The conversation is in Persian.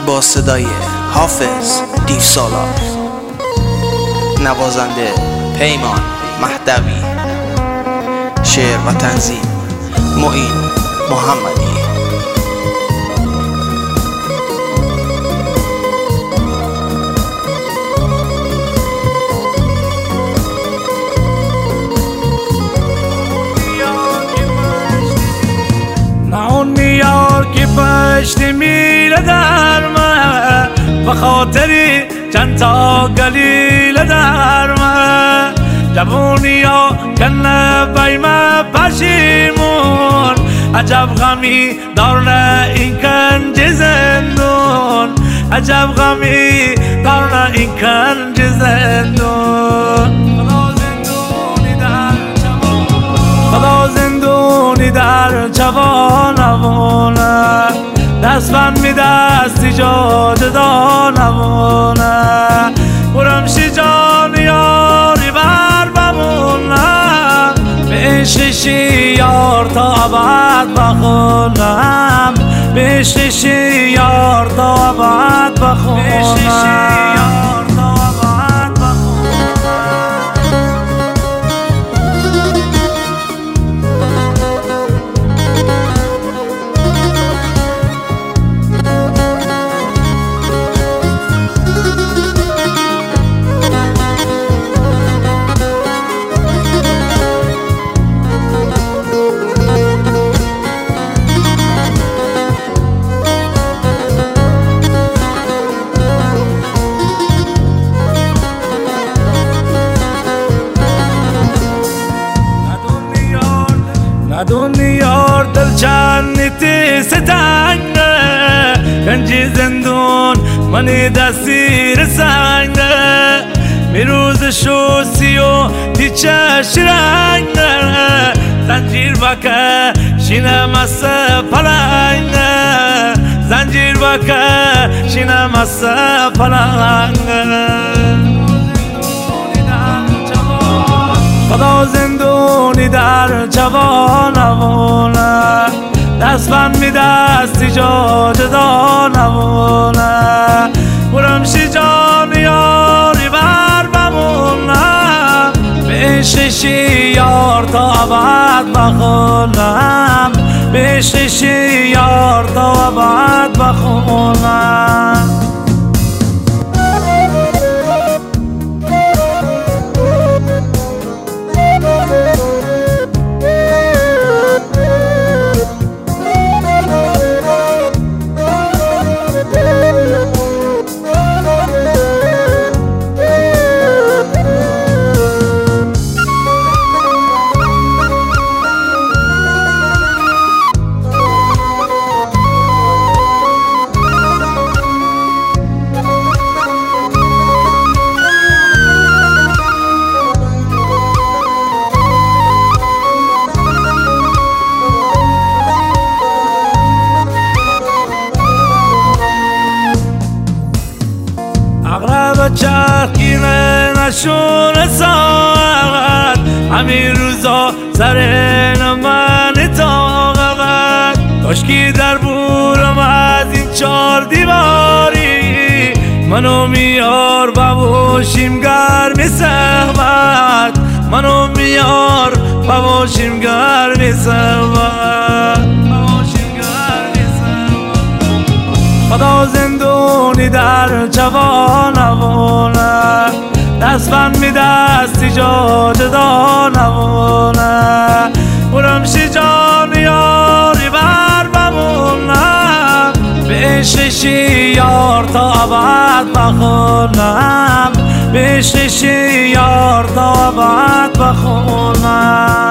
با صدای حافظ دیوسالار، نوازنده پیمان مهدوی، شعر و تنظیم معین محمدی. اون یار که پشت میره در من، به خاطری چند تا گلیل در من. جوونی ها کنه بیمه پشیمون، عجب غمی دارنه این کنج زندون، عجب غمی دارنه این کنج زندون. خدا زندونی در جوانمونه، دست بند می دستی جا جدا نمونه. برمشی جان یاری بر بمونم، به عشقشی یار تا ابد بخونم، به عشقشی یار تا ابد بخونم. دنیا دل چندی ستنگه، کنجی زندون منی دستیر سنگه. میروز شوسی و دیچش رنگه، زنجیر بکه شینه مست پلنگه، زنجیر بکه شینه مست پلنگه. خدا زندونی در جوانمونه، دست بند می دستی جا جدا نمونه. برمشی جان یاری بر بمونم، به عشقشی یار تا ابد بخونم، به عشقشی یار تا ابد بخونم. اغرب چرخینه نشون ساعت، همین روزا سر من تاقت. کاشکی در بورم از این چار دیواری، منو میار بباشیم گرم صحبت، منو میار بباشیم گرم صحبت. خدا زندونی در جوانمونه، دست بند می دستی جا جدا نمونه. برمشی جان یاری بر بمونم، به عشقشی یار تا ابد بخونم، به عشقشی یار تا ابد بخونم.